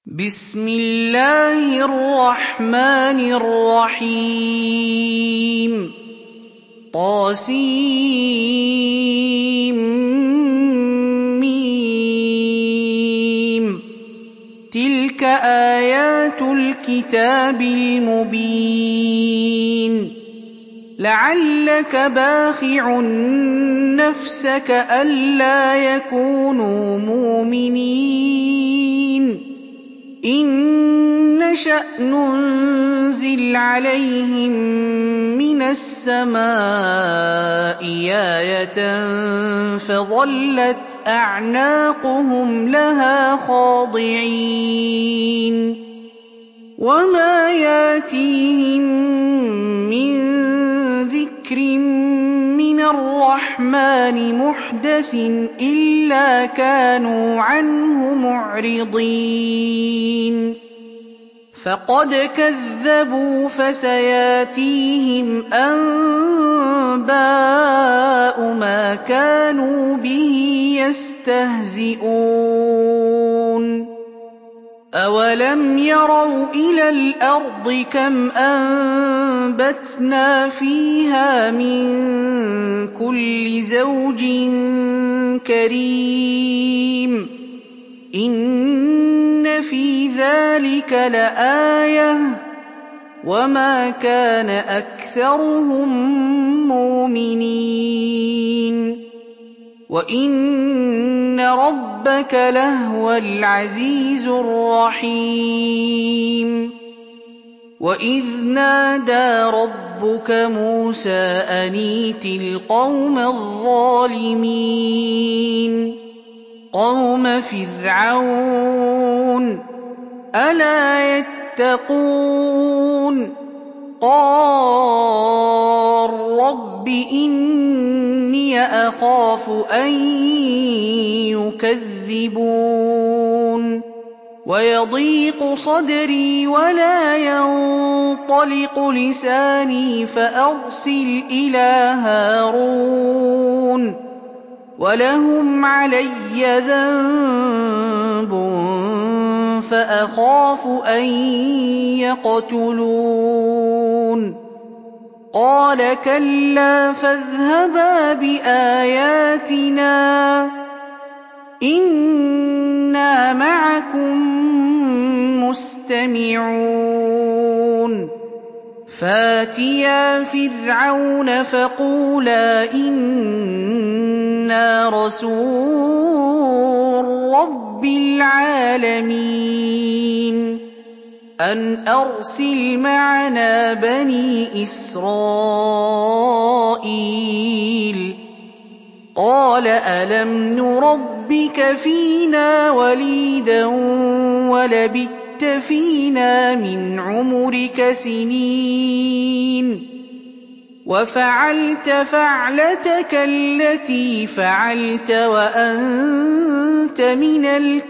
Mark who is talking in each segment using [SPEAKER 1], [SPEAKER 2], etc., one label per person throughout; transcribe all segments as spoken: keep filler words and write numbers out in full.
[SPEAKER 1] بسم الله الرحمن الرحيم طاسيم تلك آيات الكتاب المبين لعلك باخع نفسك ألا يكونوا مؤمنين إن نشأ ننزل عليهم من السماء آية فظلت أعناقهم لها خاضعين وما ياتيهم من ذكر من الرحمن محدث إلا كانوا عنه معرضين فقد كذبوا فسياتيهم أنباء ما كانوا به يستهزئون أولم يروا إلى الأرض كم أنبتنا فيها من كل زوج كريم إن في ذلك لآية وما كان أكثرهم مؤمنين وإن ربك لهو العزيز الرحيم وإذ نادى ربك موسى أن ائت القوم الظالمين قوم فرعون ألا يتقون قال رب إني أخاف أن يكذبون ويضيق صدري ولا ينطلق لساني فأرسل إلى هارون ولهم علي ذنب فأخاف أن يقتلون قال كلا فاذهبا بآياتنا إنا معكم مستمعون فاتيا فرعون فقولا إنا رسول رب العالمين أن أرسل معنا بني إسرائيل قال ألم نربك فينا وليدا ولبثت فينا من عمرك سنين وفعلت فعلتك التي فعلت وأنت من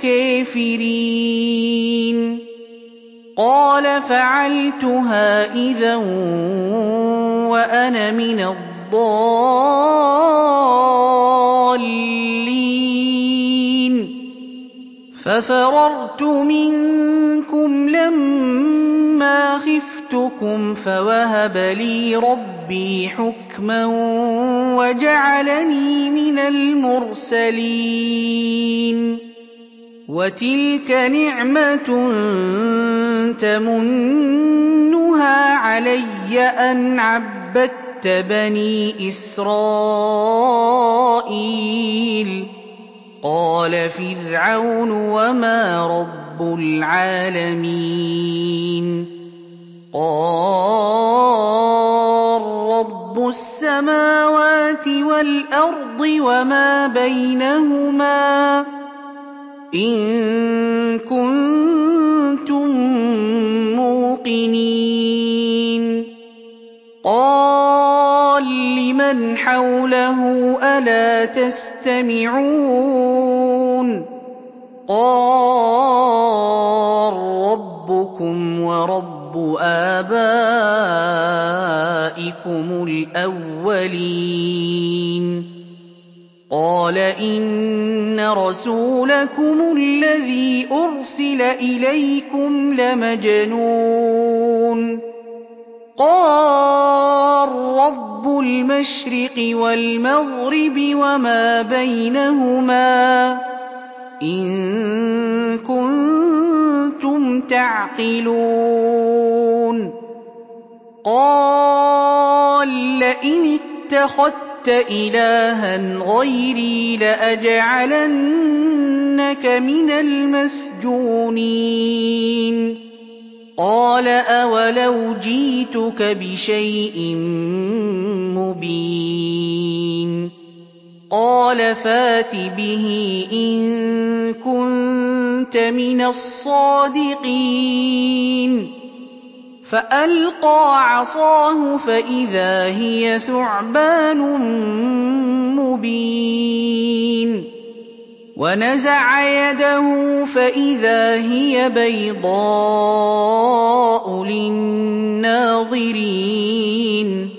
[SPEAKER 1] الكافرين قال فعلتها إذا وأنا من الضالين ففررت منكم لما خفتكم فوهب لي ربي حكما وجعلني من المرسلين وتلك نعمة تمنها علي أن عبدت بني إسرائيل قال فرعون وما رب العالمين قال رب السماوات والأرض وما بينهما إن كنتم موقنين قال لمن حوله ألا تستمعون قال ربكم ورب آبائكم الأولين قال إن رسولكم الذي أرسل لِأُرْسِلَ إِلَيْكُمْ لَمَجْنُونٌ قَالَ رَبُّ الْمَشْرِقِ وَالْمَغْرِبِ وَمَا بَيْنَهُمَا إِن كُنتُمْ تَعْقِلُونَ قَالَ لَئِنِ اتَّخَذْتَ إِلَٰهًا غَيْرِي لَأَجْعَلَنَّكَ مِنَ الْمَسْجُونِينَ قَالَ أَوَلَوْ جِئْتُكَ بِشَيْءٍ مُّبِينٍ قَالَ فَأْتِ بِهِ إِن كُنتَ مِنَ الصَّادِقِينَ فَأَلْقَىٰ عَصَاهُ فَإِذَا هِيَ ثُعْبَانٌ مُّبِينٌ وَنَزَعَ يَدَهُ فَإِذَا هِيَ بَيْضَاءُ لِلنَّاظِرِينَ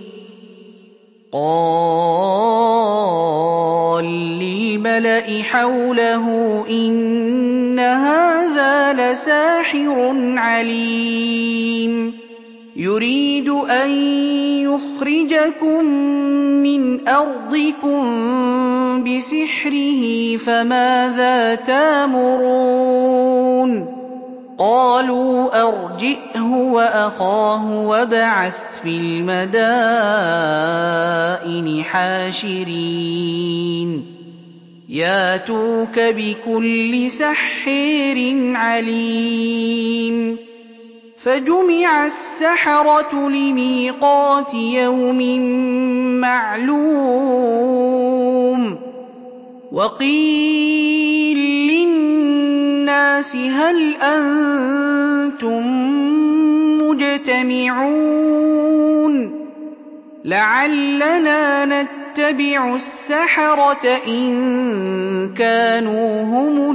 [SPEAKER 1] قَالَ لِلْمَلَإِ حَوْلَهُ إِنَّ هَٰذَا لَسَاحِرٌ عَلِيمٌ يُرِيدُ أَن يُخْرِجَكُم مِّنْ أَرْضِكُم بِسِحْرِهِ فَمَاذَا تَأْمُرُونَ قَالُوا أَرْجِئْهُ وَأَخَاهُ وَابْعَثْ فِي الْمَدَائِنِ حَاشِرِينَ يَأْتُوكَ بِكُلِّ سَحَّارٍ عَلِيمٍ فَجُمِعَ السَّحَرَةُ لِمِيقَاتِ يَوْمٍ مَّعْلُومٍ وَقِيلَ لِلنَّاسِ هَلْ أَنتُم مُّجْتَمِعُونَ لَعَلَّنَا نَتَّبِعُ السَّحَرَةَ إِن كَانُوا هُمُ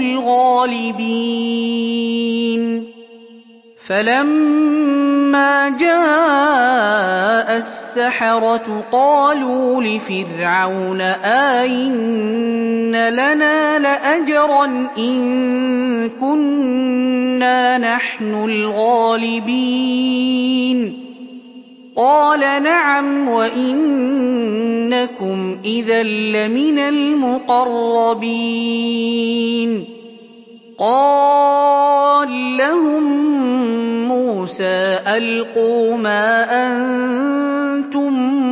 [SPEAKER 1] الْغَالِبِينَ فَلَمَّا جَاءَ السَّحَرَةُ قَالُوا لِفِرْعَوْنَ آئِنَّ لَنَا لَأَجْرًا إِن كُنَّا نَحْنُ الْغَالِبِينَ قَالَ نَعَمْ وَإِنَّكُمْ إِذًا لَّمِنَ الْمُقَرَّبِينَ قَالَ لَهُم مُّوسَىٰ أَلْقُوا مَا أَنتُم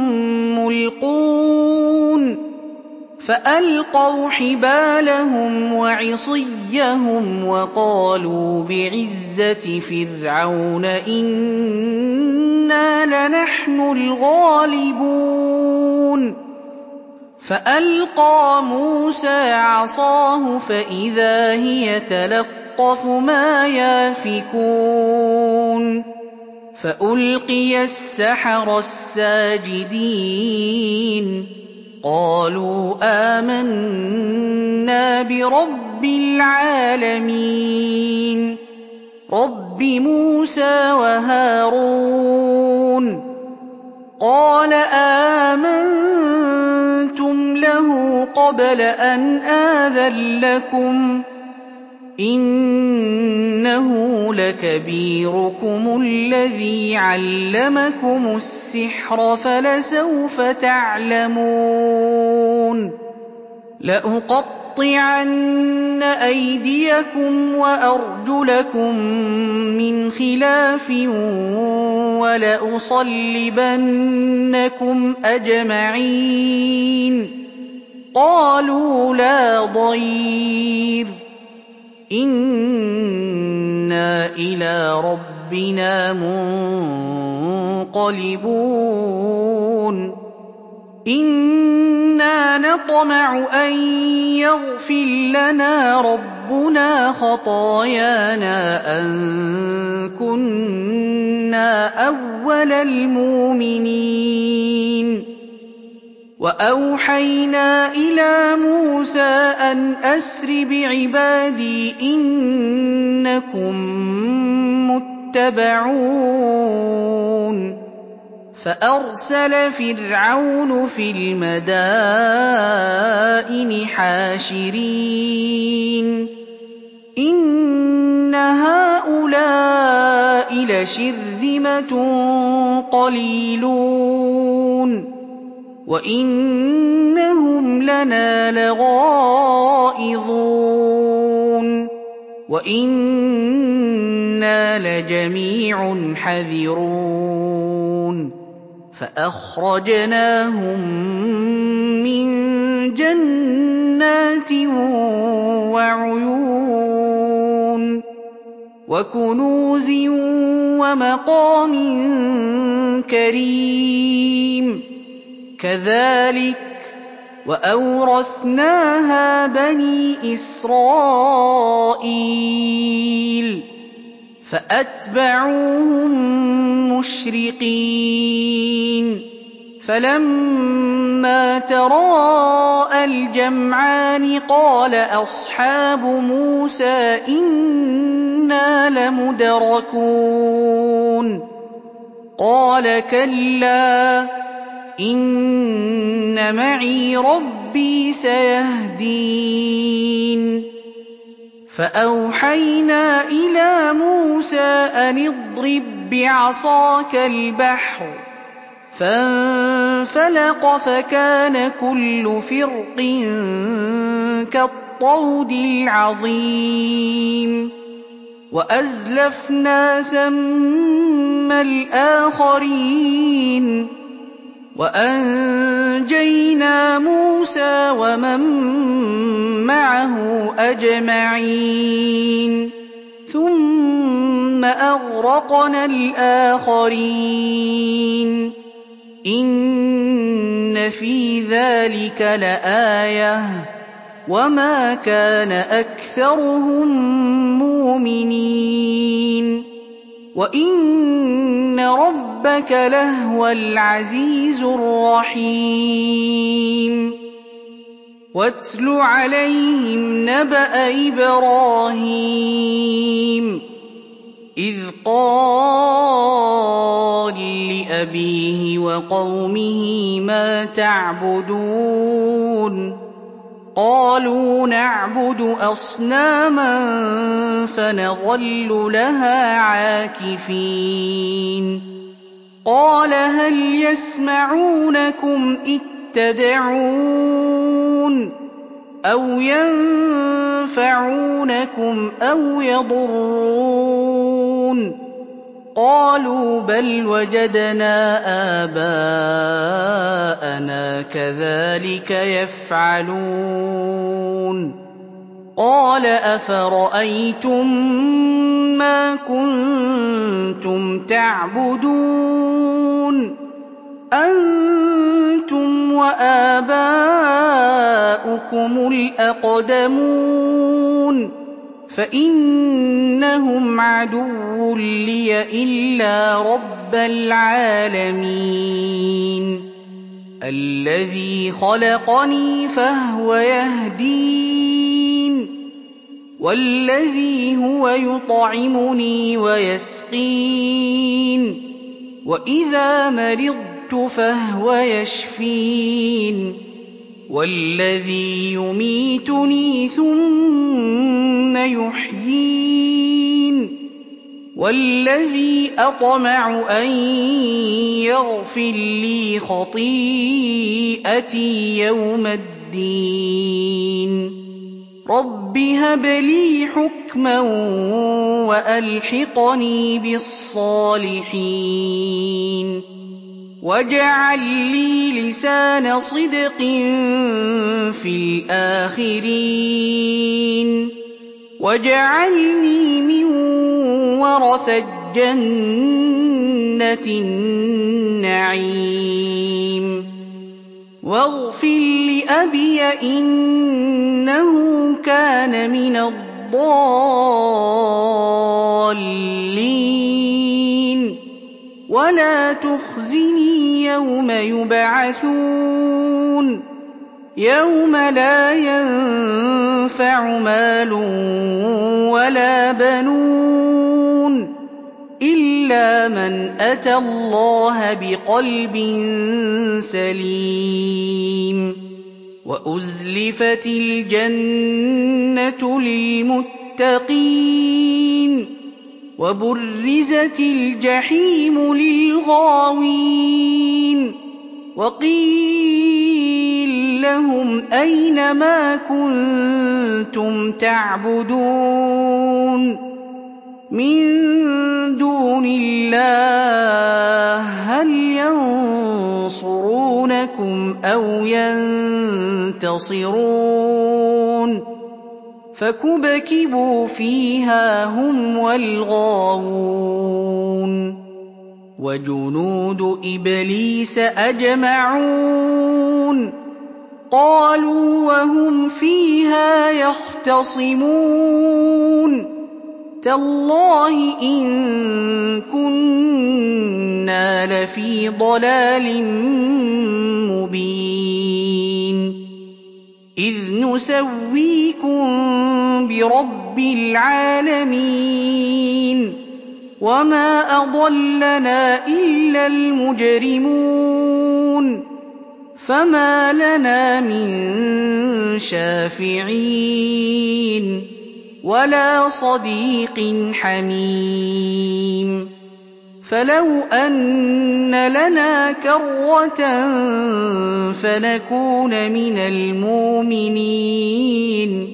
[SPEAKER 1] مُّلْقُونَ فَأَلْقَوْا حِبَالَهُمْ وَعِصِيَّهُمْ وَقَالُوا بِعِزَّةِ فِرْعَوْنَ إِنَّا لَنَحْنُ الْغَالِبُونَ فَأَلْقَىٰ مُوسَىٰ عَصَاهُ فَإِذَا هِيَ تَلْقَفُ مَا يَأْفِكُونَ فَأُلْقِيَ السَّحَرَةُ سَاجِدِينَ قَالُوا آمَنَّا بِرَبِّ الْعَالَمِينَ رَبِّ مُوسَىٰ وَهَارُونَ قَالَ آمَنتُمْ لَهُ قَبْلَ أَنْ آذَنَ لَكُمْ ۖ إِنَّهُ لَكَبِيرُكُمُ الَّذِي عَلَّمَكُمُ السِّحْرَ فَلَسَوْفَ تَعْلَمُونَ لَأُقَطِّعَنَّ أَيْدِيَكُمْ وَأَرْجُلَكُم مِّنْ خِلَافٍ وَلَأُصَلِّبَنَّكُمْ أَجْمَعِينَ قَالُوا لَا ضَيْرَ إِنَّا إِلَىٰ رَبِّنَا مُنقَلِبُونَ إِنَّا نَطْمَعُ أَن يَغْفِرَ لَنَا رَبُّنَا خَطَايَانَا أَن كُنَّا أَوَّلَ الْمُؤْمِنِينَ وَأَوْحَيْنَا إِلَىٰ مُوسَىٰ أَنْ أَسْرِ بِعِبَادِي إِنَّكُم مُّتَّبَعُونَ فَأَرْسَلَ فِرْعَوْنُ فِي الْمَدَائِنِ حَاشِرِينَ إِنَّ لَشِرْذِمَةٌ قَلِيلُونَ وَإِنَّهُمْ لَنَا لَغَائِظُونَ وَإِنَّا لَجَمِيعٌ حَاذِرُونَ فَأَخْرَجْنَاهُم مِّن جَنَّاتٍ وَعُيُونٍ وَكُنُوزٍ وَمَقَامٍ كَرِيمٍ كَذَٰلِكَ وَأَوْرَثْنَاهَا بَنِي إِسْرَائِيلَ فَأَتْبَعُوهُم مُّشْرِقِينَ فَلَمَّا تَرَاءَى الْجَمْعَانِ قَالَ أَصْحَابُ مُوسَىٰ إِنَّا لَمُدْرَكُونَ قَالَ كَلَّا إِنَّ مَعِيَ رَبِّي سَيَهْدِينِ فَأَوْحَيْنَا إِلَىٰ مُوسَىٰ أَنِ اضْرِب بِّعَصَاكَ الْبَحْرَ فَانفَلَقَ فَكَانَ كُلُّ فِرْقٍ كَالطَّوْدِ الْعَظِيمِ وَأَزْلَفْنَا ثَمَّ الْآخَرِينَ وَأَنجَيْنَا مُوسَىٰ وَمَن مَّعَهُ أَجْمَعِينَ ثُمَّ أَغْرَقْنَا الْآخَرِينَ إِنَّ فِي ذَٰلِكَ لَآيَةً وَمَا كَانَ أَكْثَرُهُم مُّؤْمِنِينَ وَإِنَّ رَبَّكَ لَهُوَ الْعَزِيزُ الرَّحِيمُ وَاتْلُ عَلَيْهِمْ نَبَأَ إِبْرَاهِيمَ إِذْ قَالَ لِأَبِيهِ وَقَوْمِهِ مَا تَعْبُدُونَ قَالُوا نَعْبُدُ أَصْنَامًا فَنَظَلُّ لَهَا عَاكِفِينَ قَالَ هَلْ يَسْمَعُونَكُمْ إِذْ تَدْعُونَ أَوْ يَنفَعُونَكُمْ أَوْ يَضُرُّونَ قَالُوا بَلْ وَجَدْنَا آبَاءَنَا كَذَٰلِكَ يَفْعَلُونَ قَالَ أَفَرَأَيْتُم مَّا كُنتُمْ تَعْبُدُونَ أَنتُمْ وَآبَاؤُكُمُ الْأَقْدَمُونَ فَإِنَّهُمْ عَدُوٌّ لِّيَ إِلَّا رَبَّ الْعَالَمِينَ الَّذِي خَلَقَنِي فَهُوَ يَهْدِينِ وَالَّذِي هُوَ يُطْعِمُنِي وَيَسْقِينِ وَإِذَا مَرِضْتُ فَهُوَ يَشْفِينِ وَالَّذِي يُمِيتُنِي ثُمَّ يُحْيِينِ وَالَّذِي أَطْمَعُ أَن يَغْفِرَ لِي خَطِيئَتِي يَوْمَ الدِّينِ رَبِّ هَبْ لِي حُكْمًا وَأَلْحِقْنِي بِالصَّالِحِينَ وَاجْعَل لِّي لِسَانَ صِدْقٍ فِي الْآخِرِينَ وَاجْعَلْنِي مِن وَرَثَةِ جَنَّةِ النَّعِيمِ وَاغْفِرْ لِأَبِي إِنَّهُ كَانَ مِنَ الضَّالِّينَ وَلَا تُخْزِنِي يَوْمَ يُبْعَثُونَ يَوْمَ لَا يَنفَعُ مَالٌ وَلَا بَنُونَ إِلَّا مَنْ أَتَى اللَّهَ بِقَلْبٍ سَلِيمٍ وَأُزْلِفَتِ الْجَنَّةُ لِلْمُتَّقِينَ وبرزت الجحيم للغاوين وقيل لهم أين ما كنتم تعبدون من دون الله هل ينصرونكم أو ينتصرون فكبكبوا فيها هم والغاوون وجنود إبليس أجمعون قالوا وهم فيها يختصمون تالله إن كنا لفي ضلال مبين إذ نسويكم برب العالمين وما أضلنا إلا المجرمون فما لنا من شافعين ولا صديق حميم فلو أن لنا كرة فنكون من المؤمنين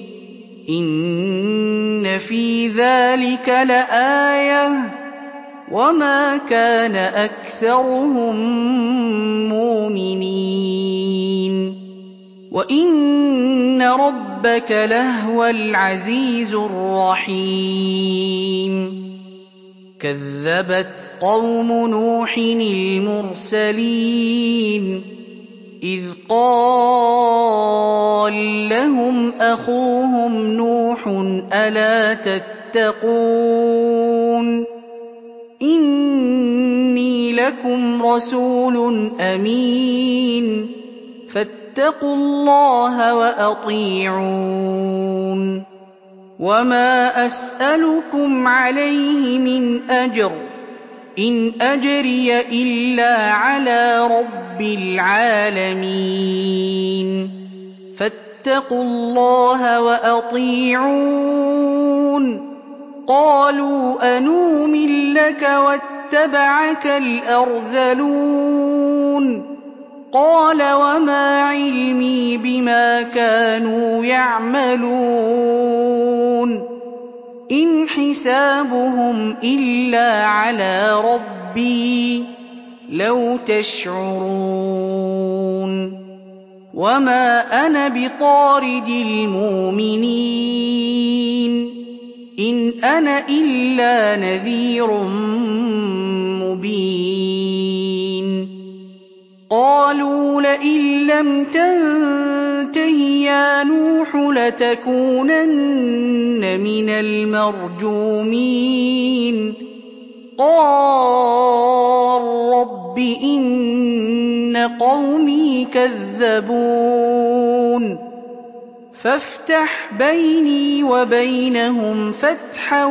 [SPEAKER 1] إن في ذلك لآية وما كان أكثرهم مؤمنين وإن ربك لهو العزيز الرحيم كذبت قوم نوح المرسلين إذ قال لهم أخوهم نوح ألا تتقون إني لكم رسول أمين فاتقوا الله وأطيعون وما أسألكم عليه من أجر إن أجري إلا على رب العالمين فاتقوا الله وأطيعون قالوا أنؤمن لك واتبعك الأرذلون قال وما علمي بما كانوا يعملون إن حسابهم إلا على ربي لو تشعرون وما أنا بطارد المؤمنين إن أنا إلا نذير مبين قالوا لئن لم تنته يا نوح لتكونن من المرجومين قال رب إن قومي كذبون فافتح بيني وبينهم فتحا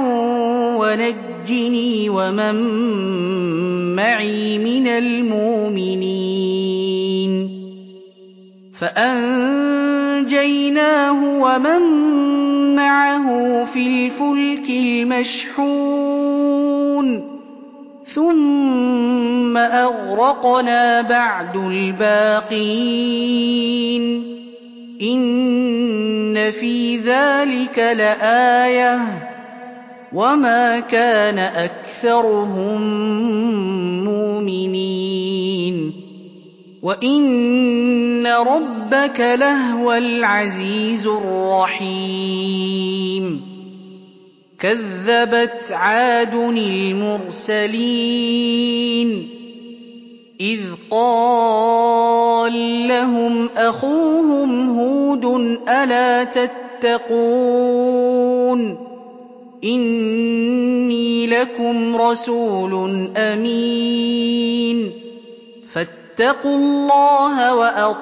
[SPEAKER 1] ونجني ومن معي من المؤمنين فأنجيناه ومن معه في الفلك المشحون ثم أغرقنا بعد الباقين إن في ذلك لآية وما كان أكثرهم مؤمنين وإن ربك لهو العزيز الرحيم كذبت عاد المرسلين إذ قال لهم أخوهم هود ألا تتقون إني لكم رسول أمين فاتقوا الله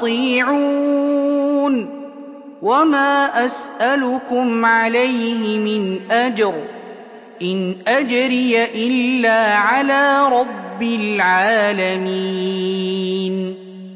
[SPEAKER 1] وأطيعون وما أسألكم عليه من أجر إن أجري إلا على رب العالمين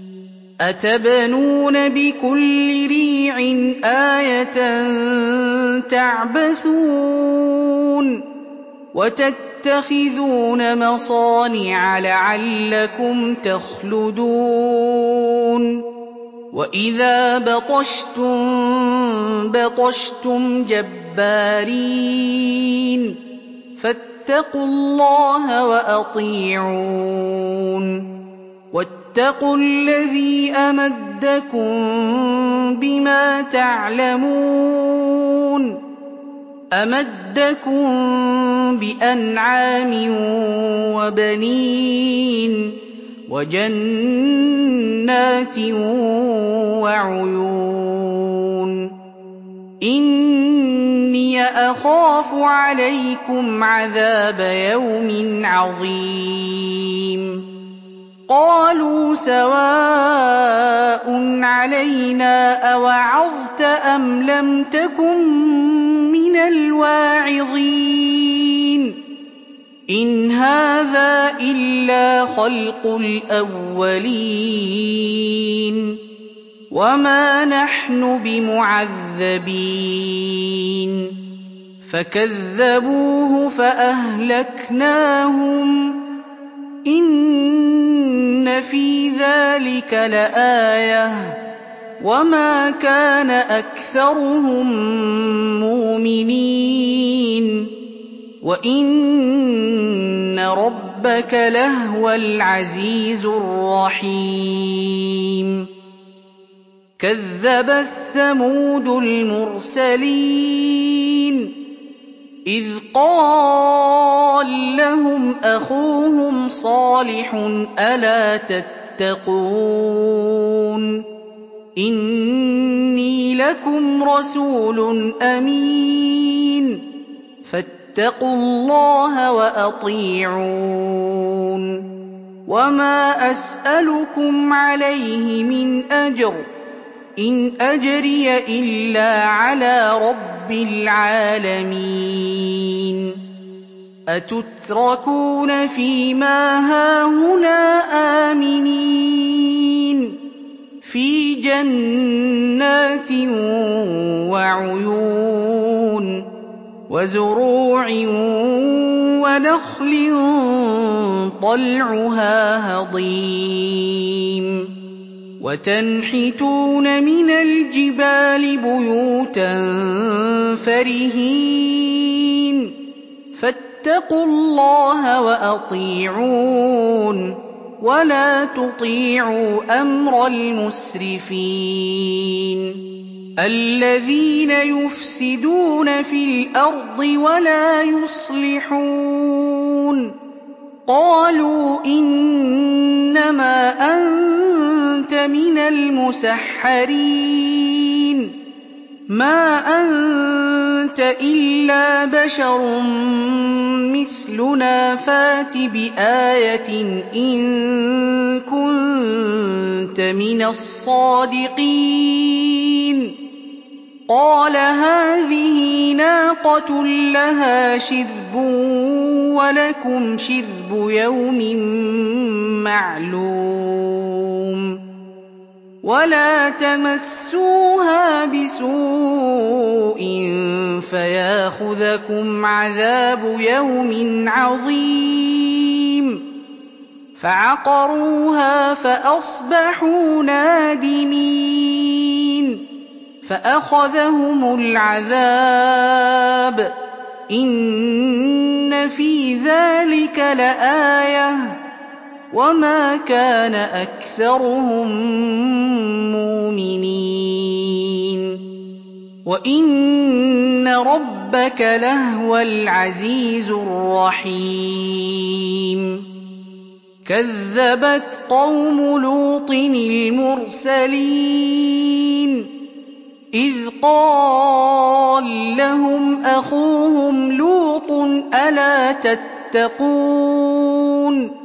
[SPEAKER 1] أتبنون بكل ريع آية تعبثون وَتَتَّخِذُونَ مَصَانِعَ لَعَلَّكُمْ تَخْلُدُونَ وَإِذَا بَطَشْتُم بَطَشْتُمْ جَبَّارِينَ فَاتَّقُوا اللَّهَ وَأَطِيعُونِ وَاتَّقُوا الَّذِي أَمَدَّكُم بِمَا تَعْلَمُونَ أَمَدَّكُم بِأَنْعَامٍ وَبَنِينَ وَجَنَّاتٍ وَعُيُونٍ إِنِّي أَخَافُ عَلَيْكُمْ عَذَابَ يَوْمٍ عَظِيمٍ قَالُوا سَوَاءٌ عَلَيْنَا أَوَعَظْتَ أَمْ لَمْ تَكُن مِّنَ الْوَاعِظِينَ إِنْ هَٰذَا إِلَّا خَلْقُ الْأَوَّلِينَ وَمَا نَحْنُ بِمُعَذَّبِينَ فَكَذَّبُوهُ فَأَهْلَكْنَاهُمْ إِنَّ فِي ذَٰلِكَ لَآيَةً وَمَا كَانَ أَكْثَرُهُم مُّؤْمِنِينَ وَإِنَّ رَبَّكَ لَهُوَ الْعَزِيزُ الرَّحِيمُ كَذَّبَتْ ثَمُودُ الْمُرْسَلِينَ إِذْ قَالَ لَهُمْ أَخُوهُمْ صَالِحٌ أَلَا تَتَّقُونَ إِنِّي لَكُمْ رَسُولٌ أَمِينٌ فَاتَّقُوا اللَّهَ وَأَطِيعُونِ وَمَا أَسْأَلُكُمْ عَلَيْهِ مِنْ أَجْرٍ إِنْ أَجْرِيَ إِلَّا عَلَىٰ رَبِّ الْعَالَمِينَ أَتُتْرَكُونَ فِي مَا هَاهُنَا آمِنِينَ فِي جَنَّاتٍ وَعُيُونٍ وَزُرُوعٍ وَنَخْلٍ طَلْعُهَا هَضِيمٌ وَتَنْحِتُونَ مِنَ الْجِبَالِ بُيُوتًا فَارِهِينَ فَاتَّقُوا اللَّهَ وَأَطِيعُونِ وَلَا تُطِيعُوا أَمْرَ الْمُسْرِفِينَ الَّذِينَ يُفْسِدُونَ فِي الْأَرْضِ وَلَا يُصْلِحُونَ قَالُوا إِنَّمَا أَنتَ مِنَ الْمُسَحَّرِينَ مَا أَنتَ إِلَّا بَشَرٌ مِّثْلُنَا فَأْتِ بِآيَةٍ إِن كُنتَ مِنَ الصَّادِقِينَ قَالَ هَٰذِهِ نَاقَةٌ لَّهَا شِرْبٌ وَلَكُمْ شِرْبُ يَوْمٍ مَّعْلُومٍ وَلَا تَمَسُّوهَا بِسُوءٍ فَيَأْخُذَكُمْ عَذَابُ يَوْمٍ عَظِيمٍ فَعَقَرُوهَا فَأَصْبَحُوا نَادِمِينَ فَأَخَذَهُمُ الْعَذَابُ إِنَّ فِي ذَٰلِكَ لَآيَةً وَمَا كَانَ أَكْثَرُهُم مُّؤْمِنِينَ وَإِنَّ رَبَّكَ لَهُوَ الْعَزِيزُ الرَّحِيمُ كَذَّبَتْ قَوْمُ لُوطٍ الْمُرْسَلِينَ إِذْ قَالَ لَهُمْ أَخُوهُمْ لُوطٌ أَلَا تَتَّقُونَ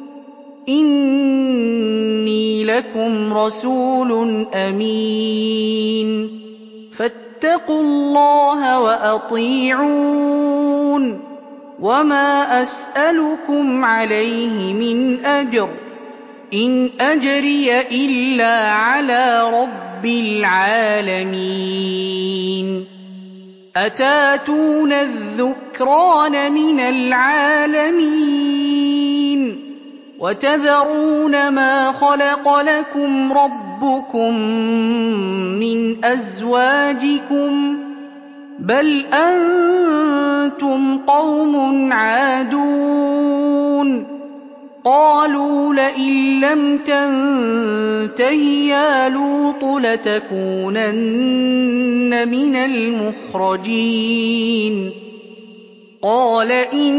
[SPEAKER 1] إِنِّي لَكُمْ رَسُولٌ أَمِينٌ فَاتَّقُوا اللَّهَ وَأَطِيعُونِ وَمَا أَسْأَلُكُمْ عَلَيْهِ مِنْ أَجْرٍ إِنْ أَجْرِيَ إِلَّا عَلَىٰ رَبِّ الْعَالَمِينَ أَتَأْتُونَ الذُّكْرَانَ مِنَ الْعَالَمِينَ وَتَذَرُونَ مَا خَلَقَ لَكُمْ رَبُّكُم مِّنْ أَزْوَاجِكُم ۚ بَلْ أَنتُمْ قَوْمٌ عَادُونَ قَالُوا لَئِن لَّمْ تَنتَهِ يَا لُوطُ لَتَكُونَنَّ مِنَ الْمُخْرَجِينَ قَالَ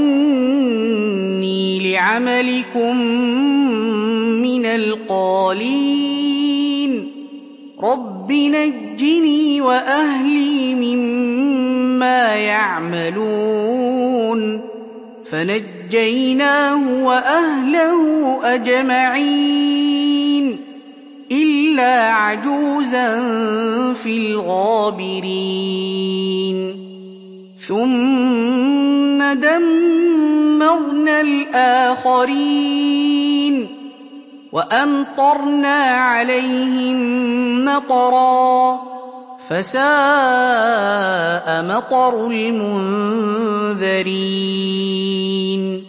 [SPEAKER 1] إِنِّي لِعَمَلِكُم مِّنَ الْقَالِينَ رَبِّ نَجِّنِي وَأَهْلِي مِمَّا يَعْمَلُونَ فَنَجَّيْنَاهُ وَأَهْلَهُ أَجْمَعِينَ إِلَّا عَجُوزًا فِي الْغَابِرِينَ ثُمَّ دَمَّرْنَا الْآخَرِينَ وَأَمْطَرْنَا عَلَيْهِم مَّطَرًا ۖ فَسَاءَ مَطَرُ الْمُنذَرِينَ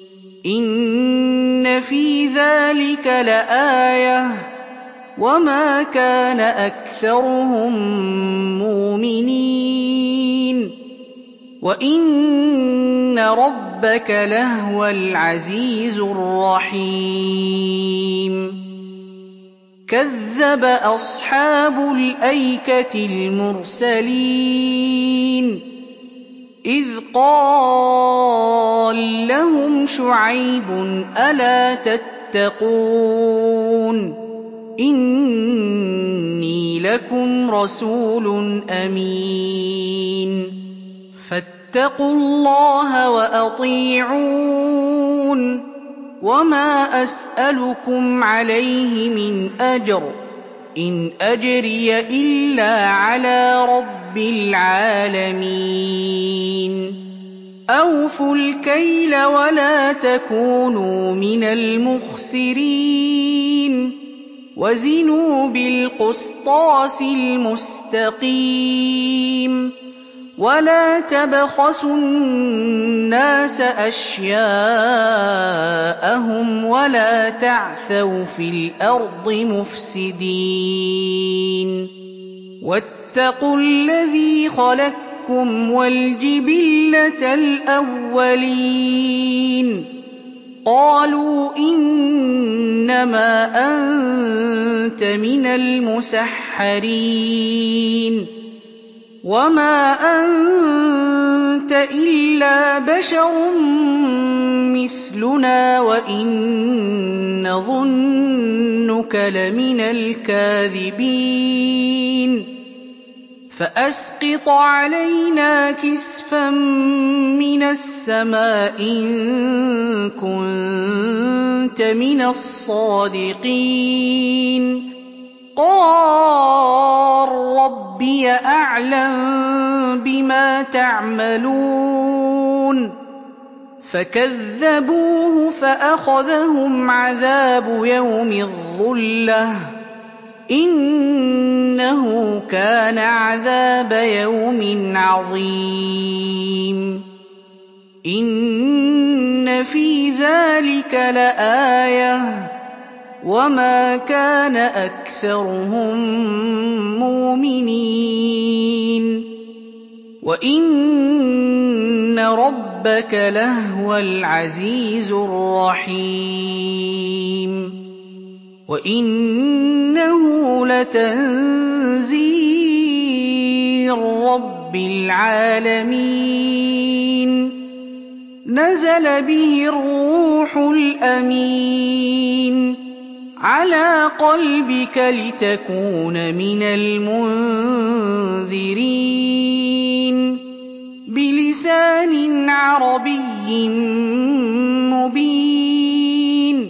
[SPEAKER 1] إِنَّ فِي ذَٰلِكَ لَآيَةً ۖ وَمَا كَانَ أَكْثَرُهُم مُّؤْمِنِينَ وَإِنَّ رَبَّكَ لَهُوَ الْعَزِيزُ الرَّحِيمُ كَذَّبَ أَصْحَابُ الْأَيْكَةِ الْمُرْسَلِينَ إِذْ قَالَ لَهُمْ شُعَيْبٌ أَلَا تَتَّقُونَ إِنِّي لَكُمْ رَسُولٌ أَمِينٌ فَاتَّقُوا اللَّهَ وَأَطِيعُونِ وَمَا أَسْأَلُكُمْ عَلَيْهِ مِنْ أَجْرٍ ۖ إِنْ أَجْرِيَ إِلَّا عَلَىٰ رَبِّ الْعَالَمِينَ أَوْفُوا الْكَيْلَ وَلَا تَكُونُوا مِنَ الْمُخْسِرِينَ وَزِنُوا بِالْقِسْطَاسِ الْمُسْتَقِيمِ وَلَا تَبْخَسُوا النَّاسَ أَشْيَاءَهُمْ وَلَا تَعْثَوْا فِي الْأَرْضِ مُفْسِدِينَ وَاتَّقُوا الَّذِي خَلَقَكُمْ وَالْجِبِلَّةَ الْأَوَّلِينَ قَالُوا إِنَّمَا أَنتَ مِنَ الْمُسَحَّرِينَ وَمَا أَنتَ إِلَّا بَشَرٌ مِّثْلُنَا وَإِن نَّظُنُّكَ لَمِنَ الْكَاذِبِينَ فَأَسْقِطْ عَلَيْنَا كِسْفًا مِّنَ السَّمَاءِ إِن كُنتَ مِنَ الصَّادِقِينَ قَالَ رَبِّي أَعْلَمُ بِمَا تَعْمَلُونَ فَكَذَّبُوهُ فَأَخَذَهُمْ عَذَابُ يَوْمِ الظُّلَّةِ ۚ إِنَّهُ كَانَ عَذَابَ يَوْمٍ عَظِيمٍ إِنَّ فِي ذَٰلِكَ لَآيَةً ۖ وَمَا كَانَ أَكْثَرُهُم مُّؤْمِنِينَ وَإِنَّ رَبَّكَ لَهُوَ الْعَزِيزُ الرَّحِيمُ وَإِنَّهُ لَتَنزِيلُ رَبِّ الْعَالَمِينَ نَزَلَ بِهِ الرُّوحُ الْأَمِينُ عَلَىٰ قَلْبِكَ لِتَكُونَ مِنَ الْمُنذِرِينَ بِلِسَانٍ عَرَبِيٍّ مُّبِينٍ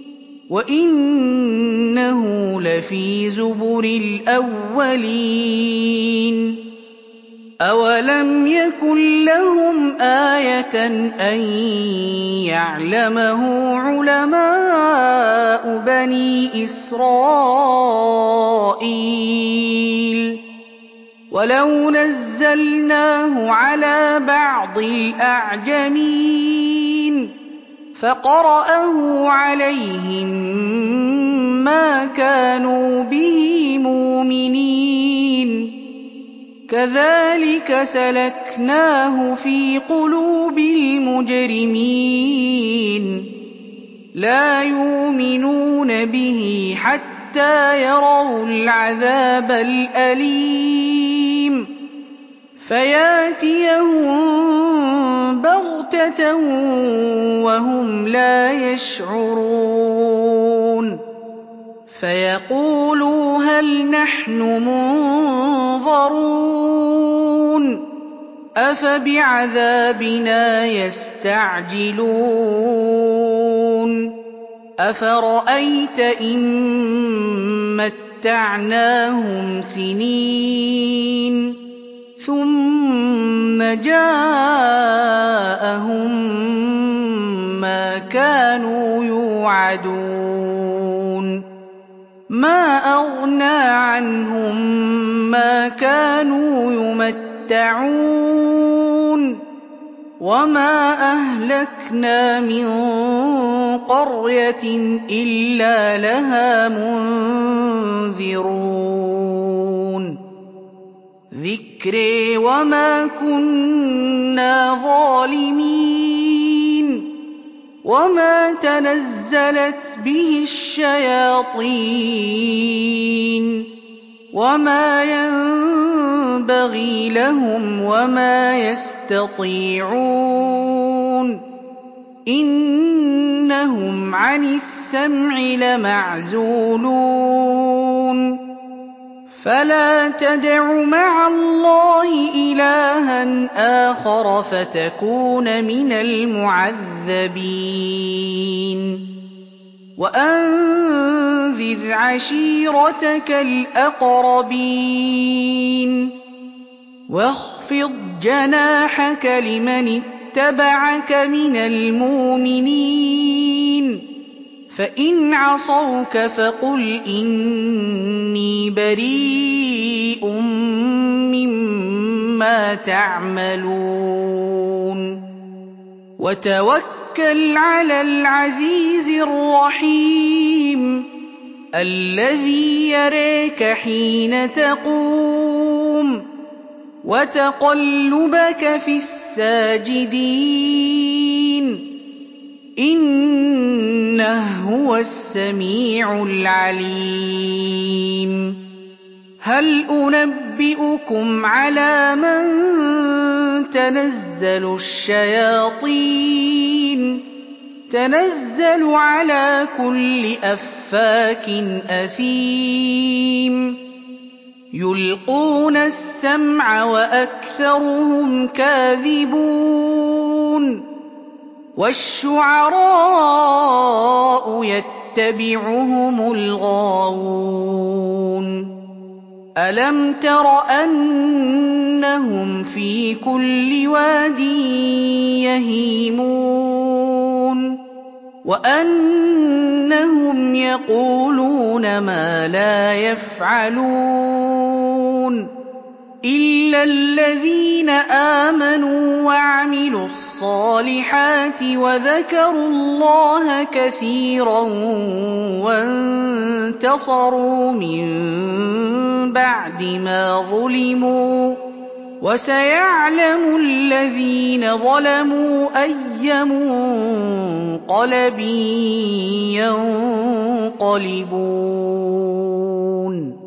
[SPEAKER 1] وَإِنَّهُ لَفِي زُبُرِ الْأَوَّلِينَ أَوَلَمْ يَكُن لَّهُمْ آيَةً أَن يَعْلَمَهُ عُلَمَاءُ بَنِي إِسْرَائِيلَ وَلَوْ نَزَّلْنَاهُ عَلَىٰ بَعْضِ الْأَعْجَمِينَ فَقَرَأَهُ عَلَيْهِم مَّا كَانُوا بِهِ مُؤْمِنِينَ كَذَٰلِكَ سَلَكْنَاهُ فِي قُلُوبِ الْمُجْرِمِينَ لَا يُؤْمِنُونَ بِهِ حَتَّىٰ يَرَوُا الْعَذَابَ الْأَلِيمَ فَيَأْتِيَهُم بَغْتَةً وَهُمْ لَا يَشْعُرُونَ فَيَقُولُوا هَلْ نَحْنُ مُنظَرُونَ أَفَبِعَذَابِنَا يَسْتَعْجِلُونَ أَفَرَأَيْتَ إِن مَّتَّعْنَاهُمْ سِنِينَ ثُمَّ جَاءَهُم مَّا كَانُوا يُوعَدُونَ مَا أَغْنَىٰ عَنْهُم مَّا كَانُوا يُمَتَّعُونَ وَمَا أَهْلَكْنَا مِن قَرْيَةٍ إِلَّا لَهَا مُنذِرُونَ ذِكْرِي وَمَا كُنَّا ظَالِمِينَ وَمَا تَنَزَّلَتْ بِهِ الشَّيَاطِينُ وَمَا يَنبَغِي لَهُمْ وَمَا يَسْتَطِيعُونَ إِنَّهُمْ عَنِ السَّمْعِ لَمَعْزُولُونَ فَلَا تَدْعُ مَعَ اللَّهِ إِلَٰهًا آخَرَ فَتَكُونَ مِنَ الْمُعَذَّبِينَ وَأَنذِرْ عَشِيرَتَكَ الْأَقْرَبِينَ وَاخْفِضْ جَنَاحَكَ لِمَنِ اتَّبَعَكَ مِنَ الْمُؤْمِنِينَ فَإِنْ عَصَوْكَ فَقُلْ إِنِّي بَرِيءٌ مِّمَّا تَعْمَلُونَ وَتَوَكَّلْ عَلَى الْعَزِيزِ الرَّحِيمِ الَّذِي يَرَاكَ حِينَ تَقُومُ وَتَقَلُّبَكَ فِي السَّاجِدِينَ إِنَّهُ هُوَ السَّمِيعُ الْعَلِيمُ هَلْ أُنَبِّئُكُمْ عَلَىٰ مَن تَنَزَّلُ الشَّيَاطِينُ تَنَزَّلُ عَلَىٰ كُلِّ أَفَّاكٍ أَثِيمٍ يُلْقُونَ السَّمْعَ وَأَكْثَرُهُمْ كَاذِبُونَ وَالشُّعَرَاءُ يَتَّبِعُهُمُ الْغَاوُونَ أَلَمْ تَرَ أَنَّهُمْ فِي كُلِّ وَادٍ يَهِيمُونَ وَأَنَّهُمْ يَقُولُونَ مَا لَا يَفْعَلُونَ إِلَّا الَّذِينَ آمَنُوا وَعَمِلُوا الصَّالِحَاتِ وَذَكَرُوا اللَّهَ كَثِيرًا وَانتَصَرُوا مِن بَعْدِ مَا ظُلِمُوا وَسَيَعْلَمُ الَّذِينَ ظَلَمُوا أَيَّ مُنقَلَبٍ يَنقَلِبُونَ